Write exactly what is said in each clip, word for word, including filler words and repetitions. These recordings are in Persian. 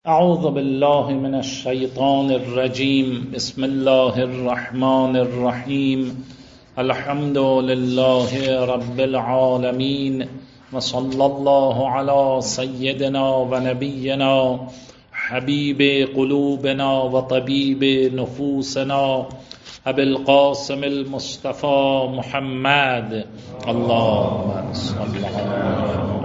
اعوذ بالله من الشیطان الرجیم. بسم الله الرحمن الرحیم. الحمد لله رب العالمین و صلی الله علی سیدنا و نبینا حبیب قلوبنا و طبیب نفوسنا ابی القاسم المصطفى محمد. اللهم صل علی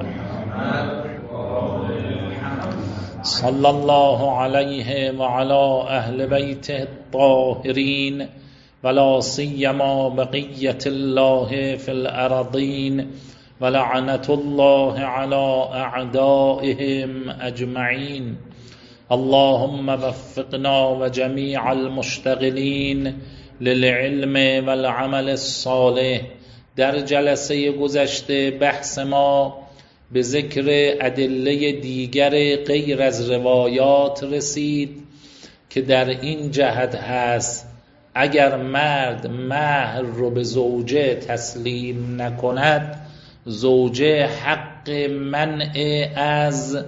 صلی الله علیه و علی اهل بیته الطاهرین ولا سیما بقیة الله فی الارضین ولعنة الله علی اعدائهم اجمعین. اللهم وفقنا و جمیع المشتغلین للعلم والعمل الصالح. در جلسه گذشته بحث ما به ذکر ادله دیگر غیر از روایات رسید که در این جهت هست اگر مرد مهر رو به زوجه تسلیم نکند، زوجه حق منع از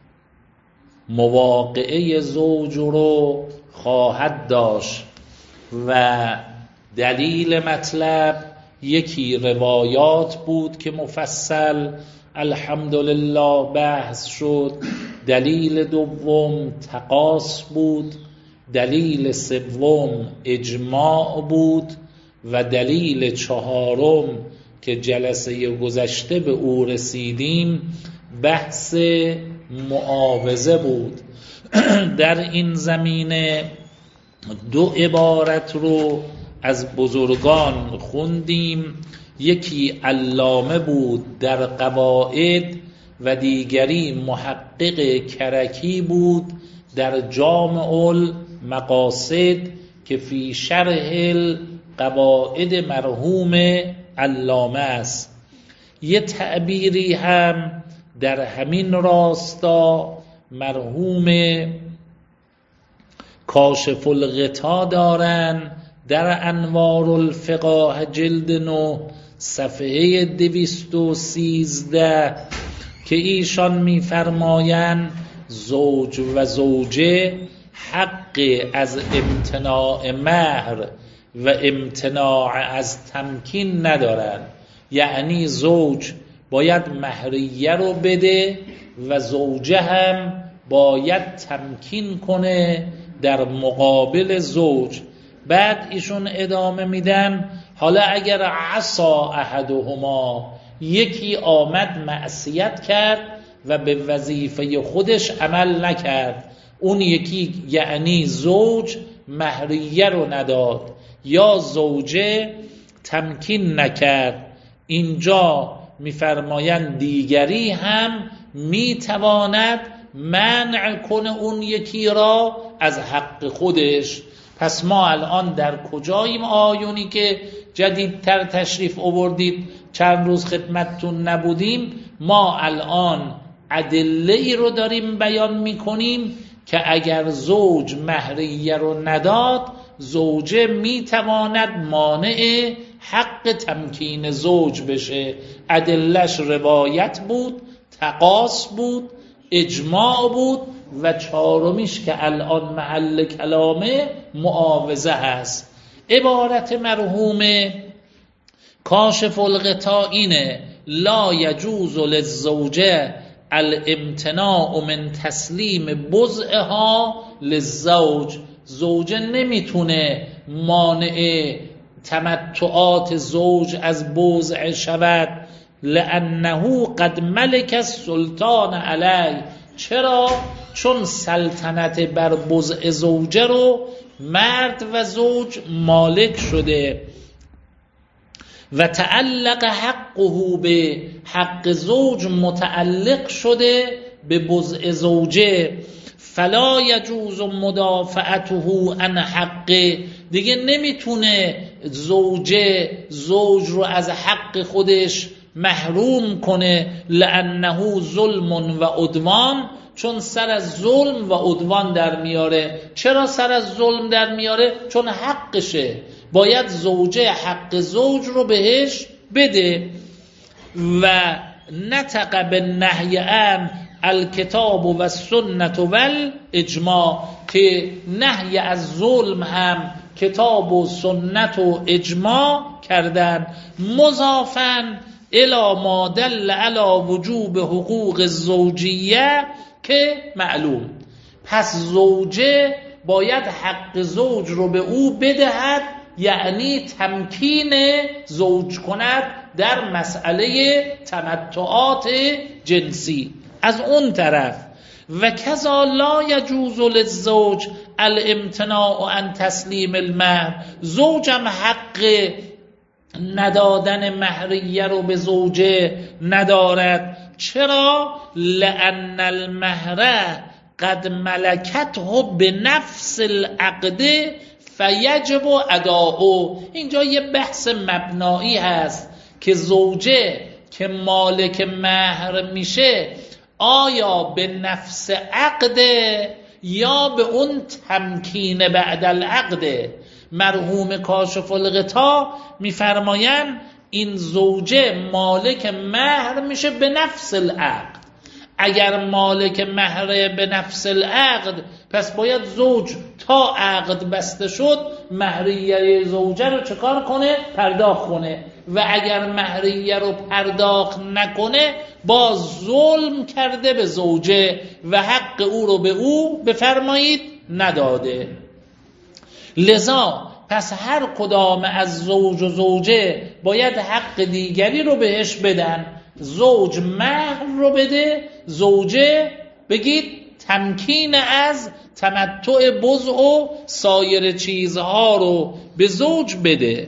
مواقعه زوج رو خواهد داشت و دلیل مطلب یکی روایات بود که مفصل الحمدلله بحث شد، دلیل دوم تقاص بود، دلیل سوم اجماع بود و دلیل چهارم که جلسه گذشته به او رسیدیم بحث معاوضه بود. در این زمینه دو عبارت رو از بزرگان خوندیم، یکی علامه بود در قواعد و دیگری محقق کرکی بود در جامع المقاصد که فی شرح قواعد مرحوم علامه است. یه تعبیری هم در همین راستا مرحوم کاشف الغطا دارن در انوار الفقه جلد نو صفحه دویست و سیزده که ایشان می‌فرمایند زوج و زوجه حق از امتناع مهر و امتناع از تمکین ندارند. یعنی زوج باید مهریه رو بده و زوجه هم باید تمکین کنه در مقابل زوج. بعد ایشون ادامه میدن حالا اگر عصا احدهما، یکی آمد معصیت کرد و به وظیفه خودش عمل نکرد، اون یکی یعنی زوج مهریه رو نداد یا زوجه تمکین نکرد، اینجا میفرمایند دیگری هم میتواند منع کنه اون یکی را از حق خودش. پس ما الان در کجاییم؟ آیونی که جدیدتر تشریف آوردید چند روز خدمتتون نبودیم، ما الان ادله ای رو داریم بیان میکنیم که اگر زوج مهریه رو نداد، زوجه میتواند مانع حق تمکین زوج بشه. ادلهش روایت بود، تقاص بود، اجماع بود و چهارمیش که الان محل کلامه معاوضه هست. عبارت مرحوم کاشف الغطا اینه: لا یجوز للزوجه الامتناع من تسلیم بضعها للزوج. زوجه نمیتونه مانع تمتعات زوج از بضع شود، لانه قد ملک السلطان علیه. چرا؟ چون سلطنت بر بضع زوجه رو مرد و زوج مالک شده و تعلق حقه به حق زوج متعلق شده به بضع زوجه، فلا یجوز مدافعته عن حقه. دیگه نمیتونه زوجه زوج رو از حق خودش محروم کنه، لانه ظلم و عدوان، چون سر از ظلم و عدوان در میاره. چرا سر از ظلم در میاره؟ چون حقشه، باید زوجه حق زوج رو بهش بده. و نطق بالنهی عن الکتاب و سنت و اجماع، که نهی از ظلم هم کتاب و سنت و اجماع کردن. مضافن الی ما دل علی وجوب حقوق الزوجیه، که معلوم پس زوجه باید حق زوج رو به او بدهد، یعنی تمکین زوج کند در مسئله تمتعات جنسی. از اون طرف و کذا لا یجوز للزوج الامتناع عن تسلیم المهر، زوجم حق ندادن مهریه رو به زوجه ندارد. چرا؟ لأن المهر قد ملکته به نفس العقد فیجب اداؤه. اینجا یه بحث مبنایی هست که زوجه که مالک مهر میشه آیا به نفس عقد یا به اون تمکین بعد العقد. مرحوم کاشف الغطا میفرمایند این زوجه مالک مهر میشه به نفس العقد. اگر مالک مهر به نفس العقد، پس باید زوج تا عقد بسته شد مهریه زوجه رو چکار کنه؟ پرداخت کنه. و اگر مهریه رو پرداخت نکنه باز ظلم کرده به زوجه و حق او رو به او بفرمایید نداده. لذا پس هر کدام از زوج و زوجه باید حق دیگری رو بهش بدن. زوج مهر رو بده، زوجه بگید تمکین از تمتع بضع و سایر چیزها رو به زوج بده.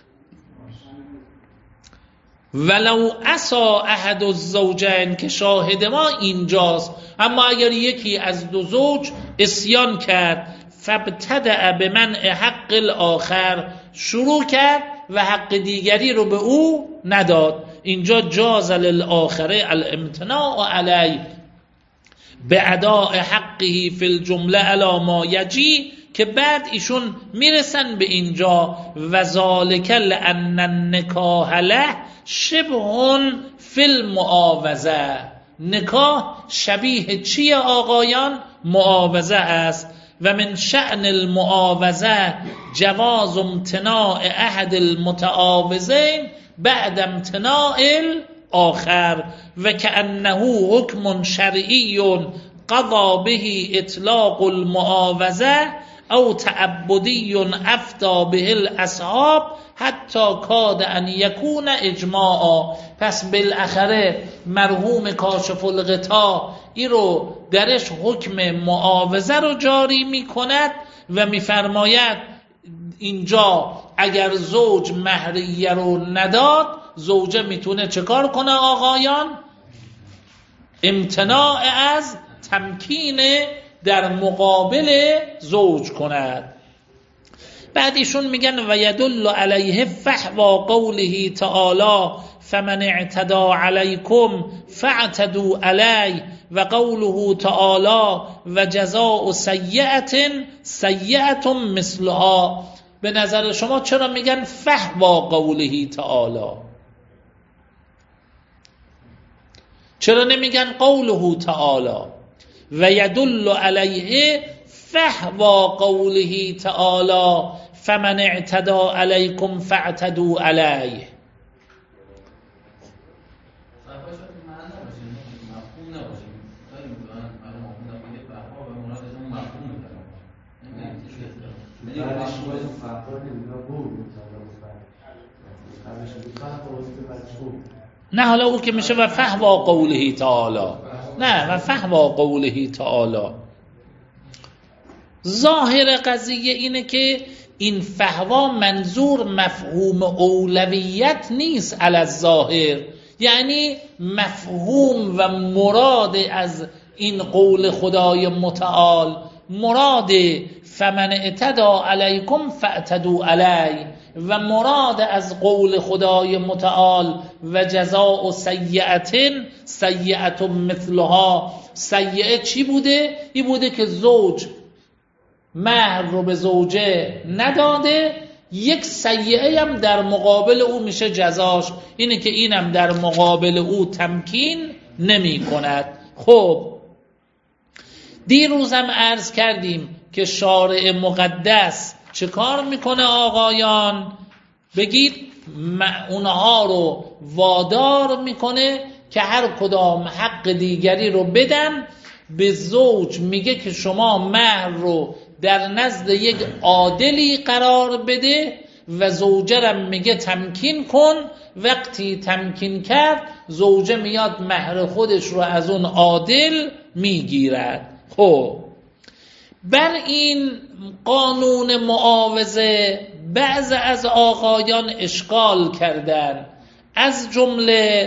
ولو عصا احد الزوجین، که شاهد ما اینجاست. اما اگر یکی از دو زوج عصیان کرد، فابتدأ بمنع حق الاخر، شروع کرد و حق دیگری رو به او نداد، اینجا جاز للآخره الامتناع علی به اداء حقه فی الجمله علی ما یجی، که بعد ایشون میرسن به اینجا و ذالک لان النکاح له شبه فی المعاوضه. نکاح شبیه چیه آقایان؟ معاوضه است. و من شأن المعاوضه جواز امتناع احد المتعاوضین بعد امتناع الاخر، و کأنه حکم شرعی قضا به اطلاق المعاوضه او تعبدی افتى به الاصحاب حتی کاد ان یکون اجماعا. پس بالاخره مرحوم کاشف الغطا ای رو درش حکم معاوضه رو جاری می کند و می فرماید اینجا اگر زوج مهریه رو نداد، زوجه میتونه چه کار کنه آقایان؟ امتناع از تمکین در مقابل زوج کند. بعد ایشون میگن و یدل علیه فحوا قوله تعالی فمن اعتدى علیکم فاعتدوا علیه، و قوله تعالی و جزاء سیئة سیئة مثلها. به نظر شما چرا میگن فحوا قوله تعالی؟ چرا نمیگن قوله تعالی؟ و یدل علیه فحوا قوله تعالی فمن اعتدى علیکم فاعتدوا علیه. نه حالا او که میشه و فحوا قوله تعالی، نه و فحوا قوله تعالی. ظاهر قضیه اینه که این فحوا منظور مفهوم اولویت نیست علی الظاهر، یعنی مفهوم و مراد از این قول خدای متعال، مراد فمن اعتدى علیکم فاعتدوا علیه، و مراد از قول خدای متعال و جزاء سیئة سیئة مثلها. سیئه چی بوده؟ این بوده که زوج مهر رو به زوجه نداده، یک سیئه هم در مقابل او میشه جزاش، اینه که اینم در مقابل او تمکین نمی کند. خب دیروزم عرض کردیم که شارع مقدس چه کار میکنه آقایان؟ بگید اونها رو وادار میکنه که هر کدام حق دیگری رو بدن. به زوج میگه که شما مهر رو در نزد یک عادلی قرار بده و زوجه رو میگه تمکین کن. وقتی تمکین کرد زوجه میاد مهر خودش رو از اون عادل میگیرد. خب بر این قانون معاوضه بعض از آقایان اشکال کردن، از جمله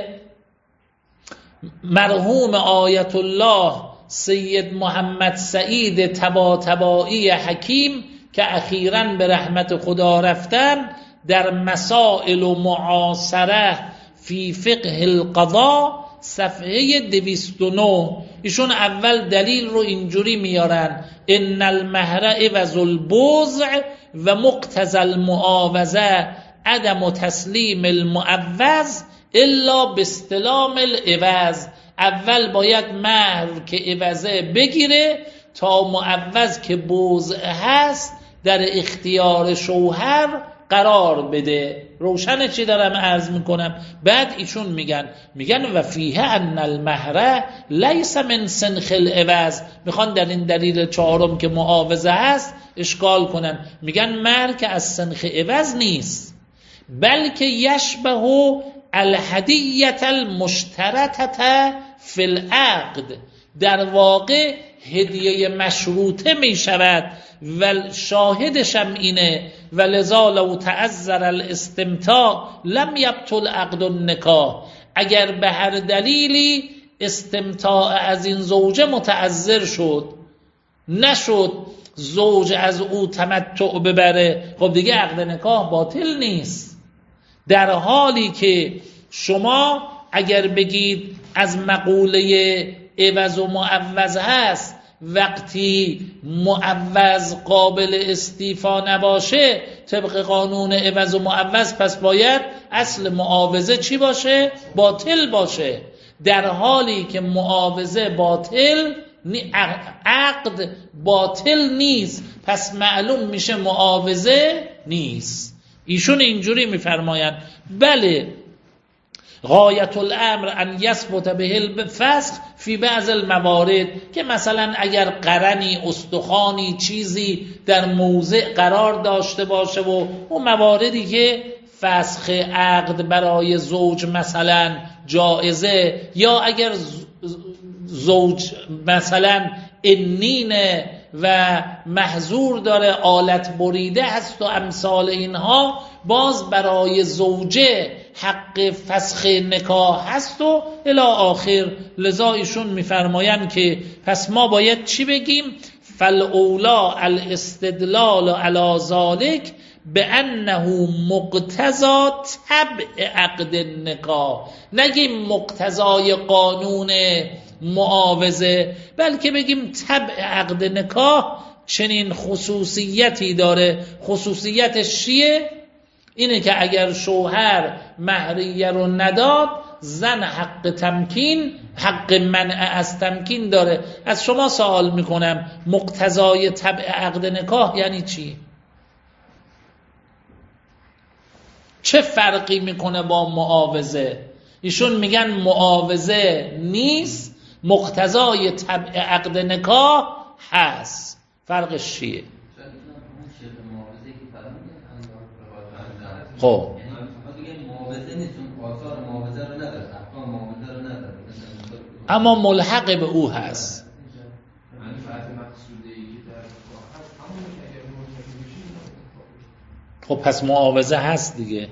مرحوم آیت الله سید محمد سعید طباطبایی حکیم که اخیراً به رحمت خدا رفتن، در مسائل و معاصره فی فقه القضا صفحه دویست و نه ایشون اول دلیل رو اینجوری میارن: ان المهر عوض البضع و مقتضى المعاوضه عدم تسلیم المعوض الا باستلام العوض. اول باید مهر که عوضه بگیره تا معوض که بضع هست در اختیار شوهر قرار بده. روشن چی دارم عرض میکنم؟ بعد ایشون میگن میگن و فیه ان المهر لیس من سنخ العوض. میخوان در این دلیل چهارم که معاوضه هست اشکال کنن، میگن مهر که از سنخ عوض نیست، بلکه یشبه الهدیه المشترطه فی العقد، در واقع هدیه مشروطه می شود و شاهدش هم اینه و لذا لو تعذر الاستمتاع لم یبطل عقد النکاح. اگر به هر دلیلی استمتاع از این زوجه متعذر شد، نشد زوج از او تمتع ببره، خب دیگه عقد نکاح باطل نیست. در حالی که شما اگر بگید از مقوله عوض و معوض هست، وقتی معوض قابل استیفا نباشه طبق قانون عوض و معوض، پس باید اصل معاوضه چی باشه؟ باطل باشه. در حالی که معاوضه باطل، عقد باطل نیست، پس معلوم میشه معاوضه نیست. ایشون اینجوری میفرمایند بله غایت الامر ان یثبت به الفسخ فی بعض الموارد، که مثلا اگر قرنی، استخوانی، چیزی در موضع قرار داشته باشه و اون مواردی که فسخ عقد برای زوج مثلا جایزه، یا اگر زوج مثلا انینه و محظور داره، آلت بریده هست و امثال اینها، باز برای زوجه حق فسخ نکاح هست و الی آخر. لذا ایشون میفرمایند که پس ما باید چی بگیم؟ فالاولا الاستدلال علی ذلک بانه مقتضی طبع عقد النکاح. نگیم مقتضای قانون معاوضه، بلکه بگیم طبع عقد نکاح چنین خصوصیتی داره. خصوصیتش چیه؟ اینه که اگر شوهر مهریه رو نداد، زن حق تمکین، حق منع از تمکین داره. از شما سوال میکنم مقتضای طبع عقد نکاح یعنی چی؟ چه فرقی میکنه با معاوضه؟ ایشون میگن معاوضه نیست، مقتضای طبع عقد نکاح هست. فرقش چیه؟ خب اما ملحق به او هست. خب پس معاوضه هست دیگه.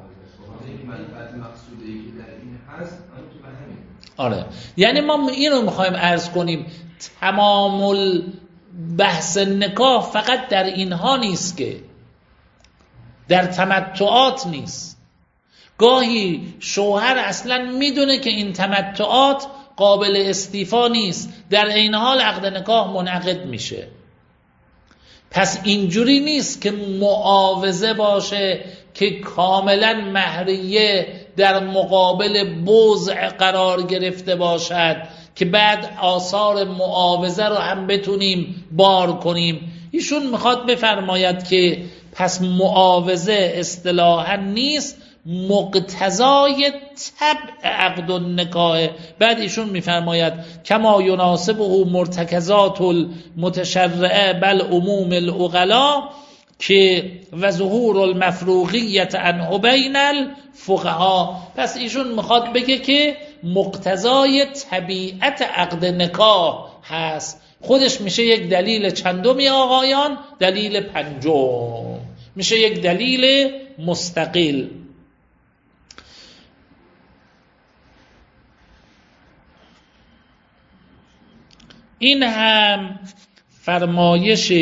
آره، یعنی ما اینو میخوایم عرض کنیم تمام بحث نکاح فقط در اینها نیست، که در تمتعات نیست. گاهی شوهر اصلا میدونه که این تمتعات قابل استیفا نیست، در این حال عقد نکاح منعقد میشه. پس اینجوری نیست که معاوضه باشه که کاملا مهریه در مقابل بضع قرار گرفته باشد، که بعد آثار معاوضه رو هم بتونیم بار کنیم. ایشون میخواد بفرماید که پس معاوضه اصطلاحا نیست، مقتضای طبع عقد النکاح. بعد ایشون میفرماید کما یناسبه مرتکزات المتشرعه بل عموم العقلا که و ظهور المفروغیت عنه بین الفقها. پس ایشون میخواد بگه که مقتضای طبیعت عقد نکاح هست، خودش میشه یک دلیل چندمی آقایان؟ دلیل پنجم، میشه یک دلیل مستقل. این هم فرمایش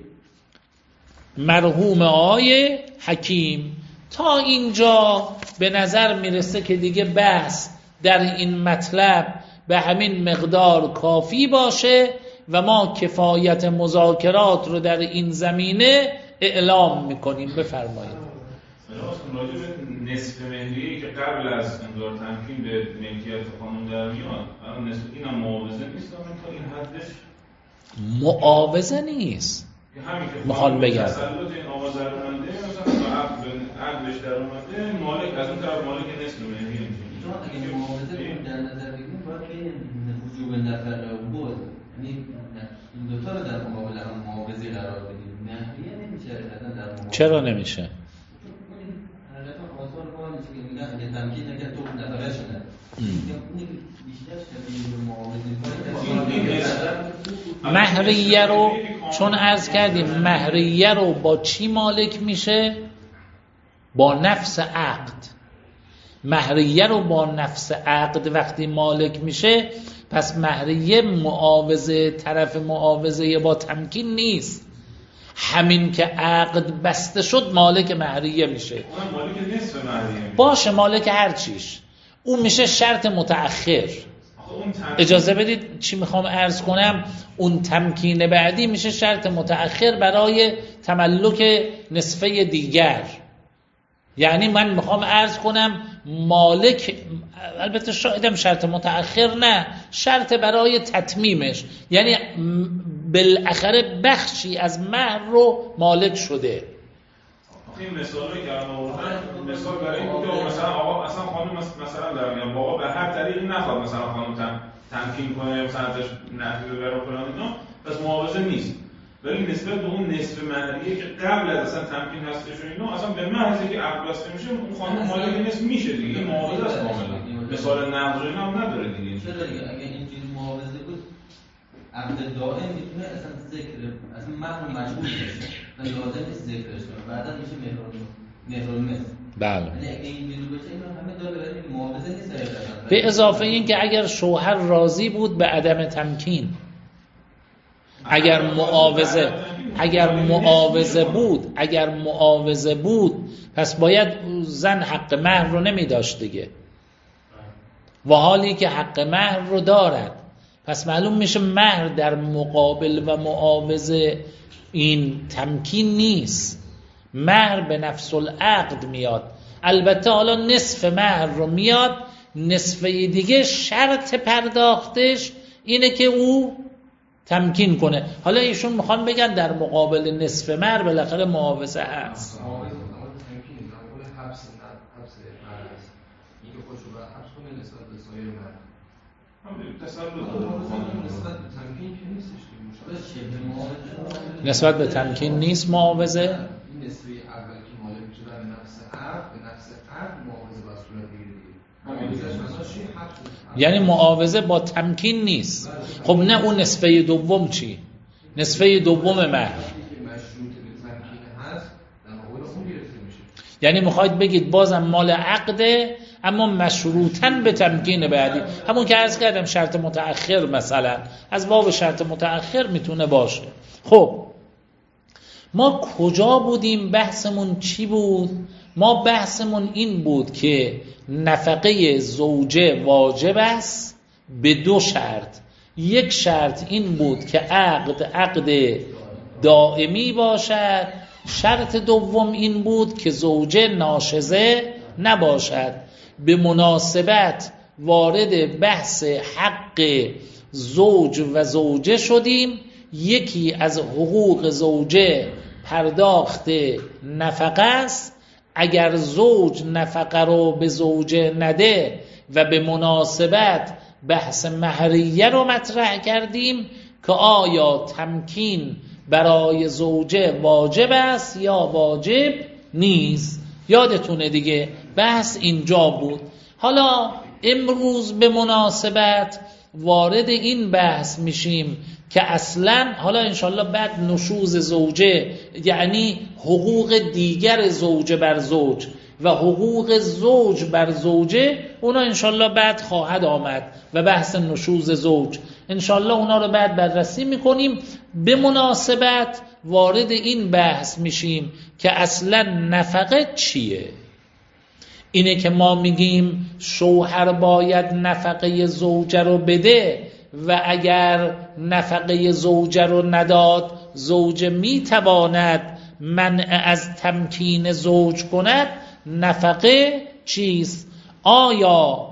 مرحوم آقای حکیم. تا اینجا به نظر میرسه که دیگه بحث در این مطلب به همین مقدار کافی باشه و ما کفایت مذاکرات رو در این زمینه اعلام میکنیم. بفرمایید. راجع به نصف مهریه که قبل از امضای تمکین به ملکیت خانم در میاد، نصف اینم معاوضه نیست تا این حدش؟ معاوضه نیست. میخوام بگم تسلط این آقا در اومده، مثلا عقدش در اومده، مالک از اون طرف مالک نصف مهریه میشه. اگه معاوضه رو در نظر بگیریم باید بین وجوب نفر و بود، یعنی این دو تا رو در مقابل هم معاوضه قرار بدیم. مهریه نمیشه در مقابل. چرا نمیشه؟ مهریه رو چون عرض کردیم مهریه رو با چی مالک میشه؟ با نفس عقد. مهریه رو با نفس عقد وقتی مالک میشه، پس مهریه معاوضه، طرف معاوضه با تمکین نیست. همین که عقد بسته شد مالک مهریه میشه. اون مالک نصف مهریه باشه، مالک هر چیش. اون میشه شرط متأخر. اجازه بدید چی میخوام عرض کنم. اون تمکین بعدی میشه شرط متأخر برای تملک نصفه دیگر. یعنی من میخوام عرض کنم مالک، البته شایدم شرط متأخر نه، شرط برای تتمیمش، یعنی بالاخره بخشی از مهر رو مالک شده. این مثالی که الان آوردن مثال برای اینکه مثلا آقا اصلا خانم مثلا در میاد آقا به هر طریقی نخواد مثلا خانم تم تمکین کنه، مثلا ازش نفی ببره و فلان اینا، پس معاوضه نیست. ولی نسبت به اون نصف مهریه که قبل از اصلا تمکین هستش و اینا، اصلا به محضی که عقد بسته میشه اون خانم مالک نصف میشه دیگه. این معاوضه است کاملا. مثال نقض اینا هم نداره دیگه. چرا دیگه؟ اگه اینجوری معاوضه بود عقد دائم میتونه اصلا ذکر اصلا مهر مجبور بشه و لازم نیست ذکرش کنه، بعدا میشه مهر النصف. بله. یعنی اگه اینجوری باشه اینا همه داره، ولی معاوضه نیست. به اضافه این که اگر شوهر راضی بود به عدم تمکین، اگر معاوضه اگر معاوضه بود اگر معاوضه بود پس باید زن حق مهر رو نمی داشت دیگه، و حالی که حق مهر رو دارد، پس معلوم میشه مهر در مقابل و معاوضه این تمکین نیست. مهر به نفس العقد میاد. البته حالا نصف مهر رو میاد، نصفه دیگه شرط پرداختش اینه که او تمکین کنه. حالا ایشون میخوان بگن در مقابل نصف مهر بالاخره معاوضه هست. نسبت به تمکین نیست معاوضه. این نسبه اول که مالک میشه در نفس عقد، به نفس عقد معاوضه با صورت بگیره. یعنی معاوضه با تمکین نیست. خب نه اون نسبه دوم چی؟ نسبه دوم مهر مشروط به تمکین هست در مقابل اون گرفته میشه. یعنی میخواید بگید بازم مال عقده اما مشروطاً به تمکین بعدی. همون که عرض کردم شرط متأخر مثلا از باب شرط متأخر میتونه باشه. خب ما کجا بودیم؟ بحثمون چی بود؟ ما بحثمون این بود که نفقه زوجه واجب است به دو شرط. یک شرط این بود که عقد عقد دائمی باشد، شرط دوم این بود که زوجه ناشزه نباشد. به مناسبت وارد بحث حق زوج و زوجه شدیم. یکی از حقوق زوجه پرداخت نفقه است. اگر زوج نفقه رو به زوجه نده و به مناسبت بحث مهریه رو مطرح کردیم که آیا تمکین برای زوجه واجب است یا واجب نیست. یادتونه دیگه بحث اینجا بود. حالا امروز به مناسبت وارد این بحث میشیم که اصلا حالا انشالله بعد نشوز زوجه، یعنی حقوق دیگر زوجه بر زوج و حقوق زوج بر زوجه، اونا انشالله بعد خواهد آمد و بحث نشوز زوج انشالله اونا رو بعد بررسی میکنیم. به مناسبت وارد این بحث میشیم که اصلا نفقه چیه. اینه که ما میگیم شوهر باید نفقه زوجه رو بده و اگر نفقه زوجه رو نداد زوجه میتواند منع از تمکین زوج کند. نفقه چیست؟ آیا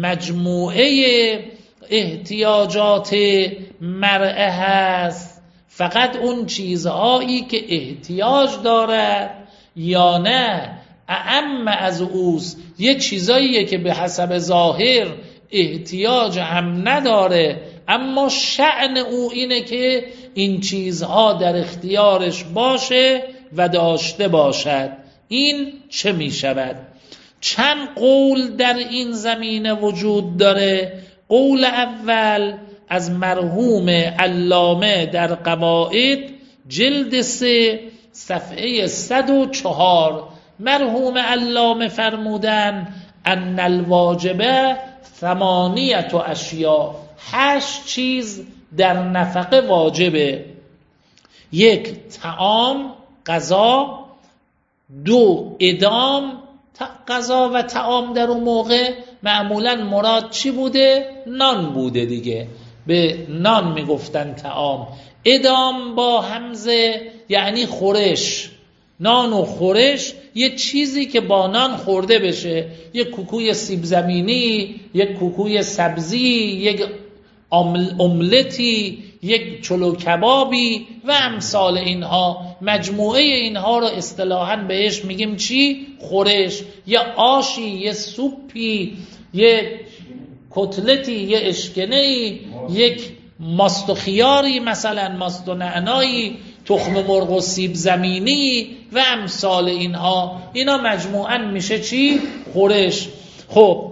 مجموعه احتیاجات مرأه هست، فقط اون چیزهایی که احتیاج دارد، یا نه اعم از اوست یه چیزاییه که به حسب ظاهر احتیاج هم نداره اما شأن او اینه که این چیزها در اختیارش باشه و داشته باشد. این چه می شود؟ چند قول در این زمینه وجود داره. قول اول از مرحوم علامه در قواعد جلد سه صفحه صد و چهار. مرحوم علامه فرمودن ان الواجبه ثمانیت و اشیا، هشت چیز در نفقه واجبه. یک، طعام غذا. دو، ادام. غذا و طعام در اون موقع معمولا مراد چی بوده؟ نان بوده دیگه، به نان میگفتن طعام. ادام با همزه یعنی خورش، نان و خورش، یه چیزی که با نان خورده بشه، یک کوکوی سیب زمینی، یک کوکوی سبزی، یک املتی، یک چلو کبابی و امثال اینها. مجموعه اینها رو اصطلاحاً بهش میگیم چی؟ خورش. یا آشی، یه سوپی، یه کتلتی، یه اشکنهی، یک ماست و خیاری، مثلا ماست و نعنایی، تخم مرغ و سیب زمینی و امثال اینها. اینا مجموعاً میشه چی؟ خورش. خب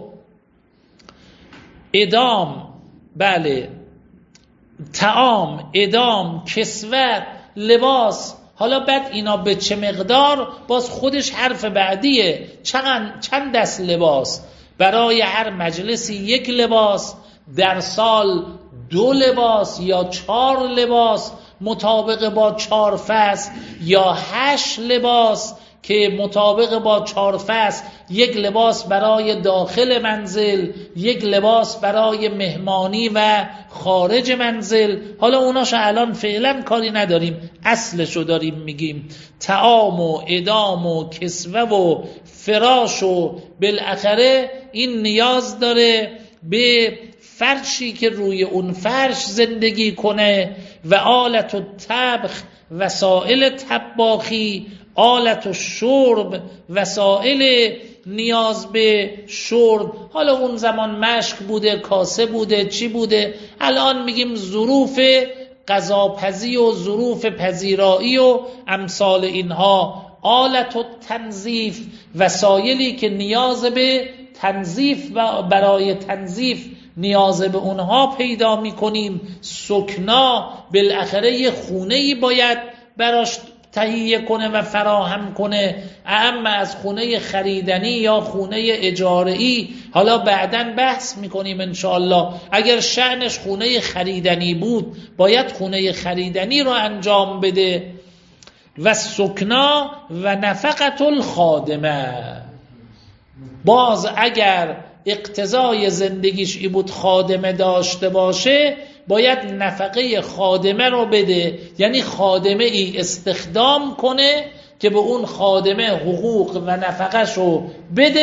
ادام، بله، طعام، ادام، کسوت، لباس. حالا بعد اینا به چه مقدار؟ باز خودش حرف بعدیه. چند چند دست لباس؟ برای هر مجلسی یک لباس، در سال دو لباس یا چهار لباس مطابق با چهار فصل، یا هشت لباس که مطابق با چهار فصل، یک لباس برای داخل منزل، یک لباس برای مهمانی و خارج منزل. حالا اوناشو الان فعلا کاری نداریم، اصلشو داریم میگیم. طعام و ادام و کسوه و فراش و بالاخره این نیاز داره به فرشی که روی اون فرش زندگی کنه و آلت و طبخ، وسائل طباخی، آلت و شرب، وسائل نیاز به شرب. حالا اون زمان مشک بوده، کاسه بوده، چی بوده. الان میگیم ظروف غذاپزی و ظروف پذیرایی و امثال اینها. آلت و تنظیف، وسایلی که نیاز به تنظیف و برای تنظیف نیاز به اونها پیدا میکنیم. سکنا، بالاخره یه خونه‌ای باید براش تهیه کنه و فراهم کنه، اما از خونه خریدنی یا خونه اجاره‌ای. حالا بعداً بحث میکنیم انشاءالله. اگر شأنش خونه خریدنی بود باید خونه خریدنی رو انجام بده. و سکنا و نفقت الخادمه، باز اگر اقتضای زندگیش ای بود خادمه داشته باشه باید نفقه خادمه رو بده، یعنی خادمه ای استخدام کنه که به اون خادمه حقوق و نفقه شو بده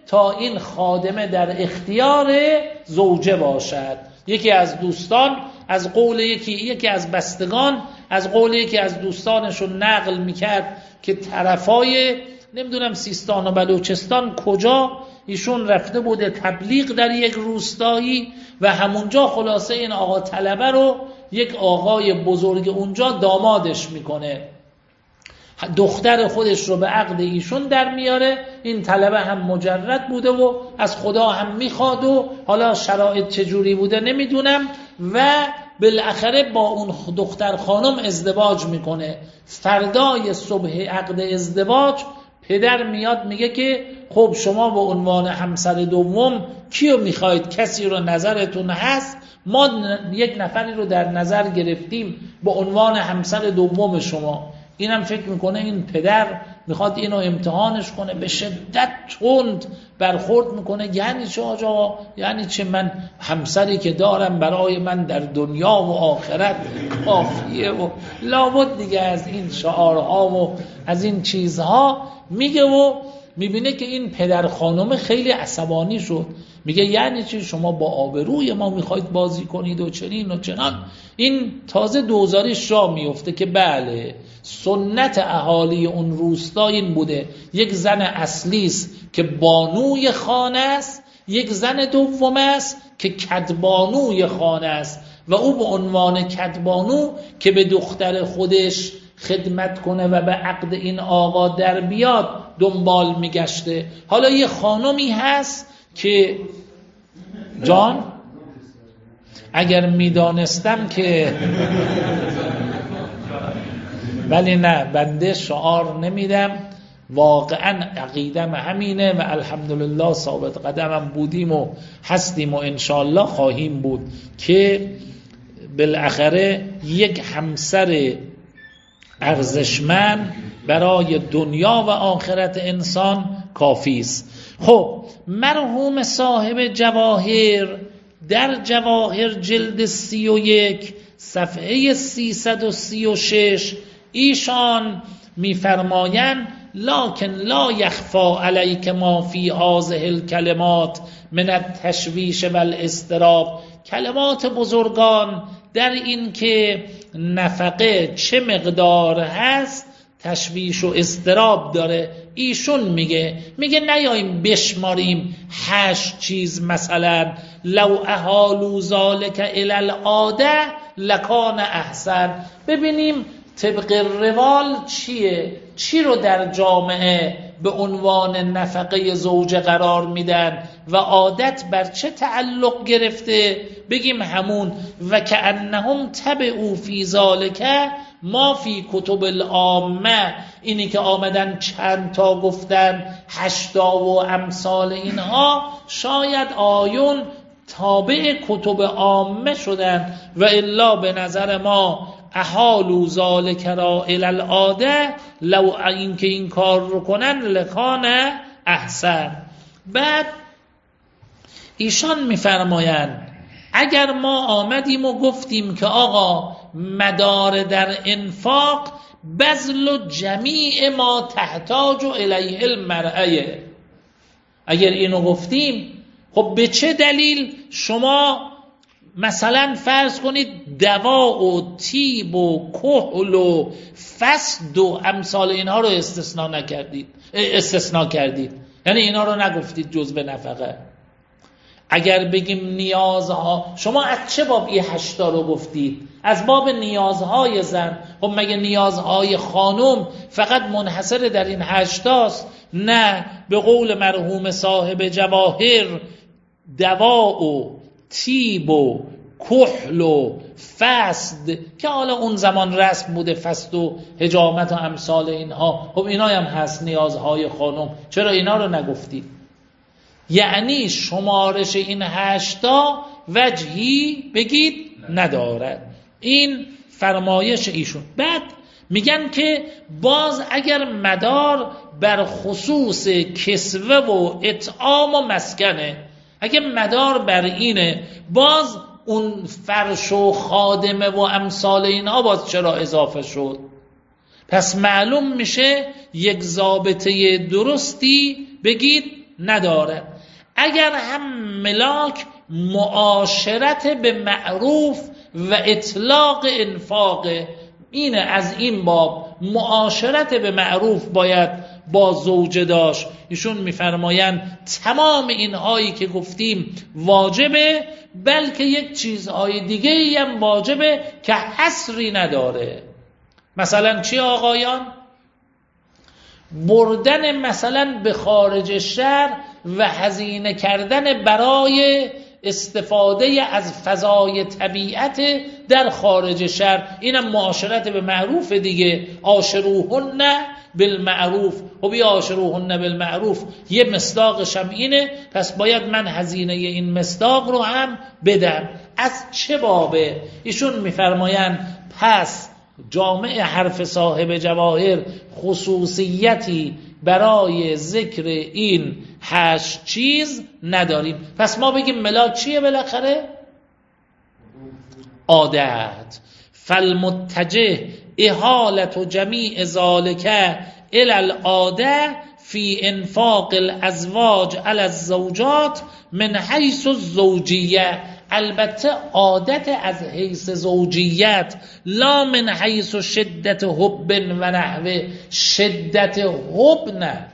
تا این خادمه در اختیار زوجه باشد. یکی از دوستان از قول یکی یکی از بستگان از قول یکی از دوستانشون نقل میکرد که طرفای نمیدونم سیستان و بلوچستان کجا ایشون رفته بوده تبلیغ در یک روستایی و همونجا خلاصه این آقا طلبه رو یک آقای بزرگ اونجا دامادش میکنه، دختر خودش رو به عقد ایشون در میاره. این طلبه هم مجرد بوده و از خدا هم میخواد و حالا شرایط چجوری بوده نمیدونم و بالاخره با اون دختر خانم ازدواج میکنه. فردای صبح عقد ازدواج پدر میاد میگه که خب شما به عنوان همسر دوم کیو میخواید؟ کسی رو نظرتون هست؟ ما یک نفری رو در نظر گرفتیم به عنوان همسر دوم شما. اینم فکر میکنه این پدر میخواد اینو امتحانش کنه، به شدت تند برخورد میکنه. یعنی چه آجا؟ یعنی چه؟ من همسری که دارم برای من در دنیا و آخرت کافیه و لابد دیگه از این شعارها و از این چیزها میگه و میبینه که این پدر خانم خیلی عصبانی شد. میگه یعنی چی شما با آبروی ما میخواید بازی کنید و چنین و چنان. این تازه دوزاریش را میفته که بله سنت اهالی اون روستا این بوده، یک زن اصلی است که بانوی خانه است، یک زن دوم است که کدبانوی خانه است و او به عنوان کدبانو که به دختر خودش خدمت کنه و به عقد این آقا در بیاد دنبال میگشته. حالا یه خانمی هست که جان اگر میدانستم که ولی نه، بنده شعار نمیدم، واقعا عقیدم همینه و الحمدلله ثابت قدمم بودیم و هستیم و انشالله خواهیم بود که بالاخره یک همسر ارزشمند برای دنیا و آخرت انسان کافی است. خب مرحوم صاحب جواهر در جواهر جلد سی و یک صفحه سیصد و سی و شش ایشان میفرمایند لکن لا یخفا علیک ما فی هذه الکلمات من التشویش و الاضطراب. کلمات بزرگان در این که نفقه چه مقدار هست تشویش و اضطراب داره. ایشون میگه میگه نیاییم بشماریم هشت چیز، مثلا لو احالو ذالک الی العاده لکان احسن. ببینیم طبق روال چیه، چی رو در جامعه به عنوان نفقه زوجه قرار میدن و عادت بر چه تعلق گرفته. بگیم همون و کأنهم تبعوا فی ذالک ما فی کتب العامه، اینی که آمدن چند تا گفتن هشتا و امثال اینها، شاید آیون تابع کتب عامه شدن و الا به نظر ما احالو ذالک را الی العاده، لو این که این کار رو کنن لکان احسن. بعد ایشان میفرمایند اگر ما آمدیم و گفتیم که آقا مدار در انفاق بذل جمیع ما تحتاج الیه المرأه، اگر اینو گفتیم خب به چه دلیل شما مثلا فرض کنید دوا و تیب و کحل و فسد و امثال اینها رو استثناء نکردید استثناء کردید، یعنی اینها رو نگفتید جزء نفقه. اگر بگیم نیازها، شما از چه باب این هشتا رو گفتید؟ از باب نیازهای زن. خب مگه نیازهای خانم فقط منحصر در این هشتاست؟ نه، به قول مرحوم صاحب جواهر دوا و تیب و کحل و فسد که حالا اون زمان رسم بوده، فسد و حجامت و امثال اینها، خب اینا هم هست نیازهای خانم، چرا اینا رو نگفتید؟ یعنی شمارش این هشتا وجهی بگید ندارد. این فرمایش ایشون. بعد میگن که باز اگر مدار بر خصوص کسوه و اطعام و مسکنه، اگر مدار بر اینه، باز اون فرش و خادمه و امثال اینها باز چرا اضافه شد؟ پس معلوم میشه یک ضابطه درستی بگید ندارد. اگر هم ملاک معاشرت به معروف و اطلاق انفاق، اینه از این باب معاشرت به معروف باید با زوجه داشت. ایشون میفرمایند تمام اینهایی که گفتیم واجبه، بلکه یک چیزهای دیگه ای هم واجبه که حصری نداره. مثلا چی آقایان؟ بردن مثلا به خارج شهر و هزینه کردن برای استفاده از فضای طبیعت در خارج شهر، اینم معاشرت به معروف دیگه. عاشروهن بالمعروف، و بی عاشروهن بالمعروف یه مصداقش هم اینه، پس باید من هزینه این مصداق رو هم بدم. از چه بابه؟ ایشون میفرمایند پس جامع حرف صاحب جواهر خصوصیتی برای ذکر این هشت چیز نداریم. پس ما بگیم ملاک چیه بالاخره؟ عادت. فالمتجه احالت جمیع ذالک الی العاده فی انفاق الازواج علی الزوجات من حیث الزوجیه. البته عادت از حیث زوجیت، لا من حیث شدت حب و نحوه. شدت حب نه،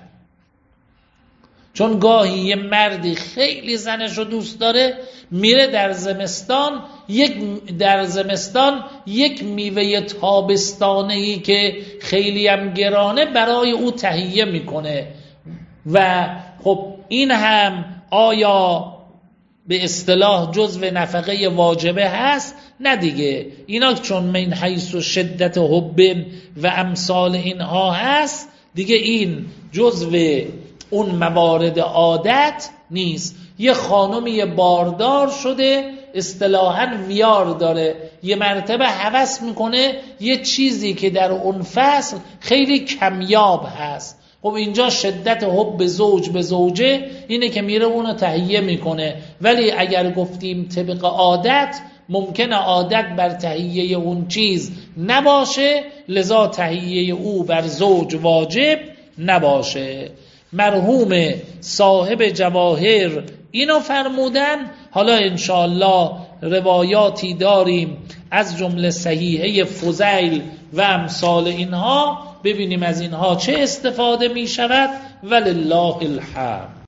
چون گاهی یه مردی خیلی زنش رو دوست داره، میره در زمستان یک در زمستان یک میوه تابستانه‌ای که خیلی هم گرانه برای او تهیه میکنه و خب این هم آیا به اصطلاح جزو نفقه واجبه هست؟ نه دیگه. اینا چون من حیث و شدت حب و امثال اینها هست دیگه، این جزو اون موارد عادت نیست. یه خانمی باردار شده اصطلاحاً ویار داره، یه مرتبه هوس میکنه یه چیزی که در اون فصل خیلی کمیاب هست. خب اینجا شدت حب زوج به زوجه اینه که میره اونو تهیه میکنه. ولی اگر گفتیم طبق عادت، ممکنه عادت بر تهیه اون چیز نباشه، لذا تهیه او بر زوج واجب نباشه. مرحوم صاحب جواهر اینو فرمودن. حالا انشاءالله روایاتی داریم از جمله صحیحه فضیل و امثال اینها، ببینیم از اینها چه استفاده می شود. ولله الحمد.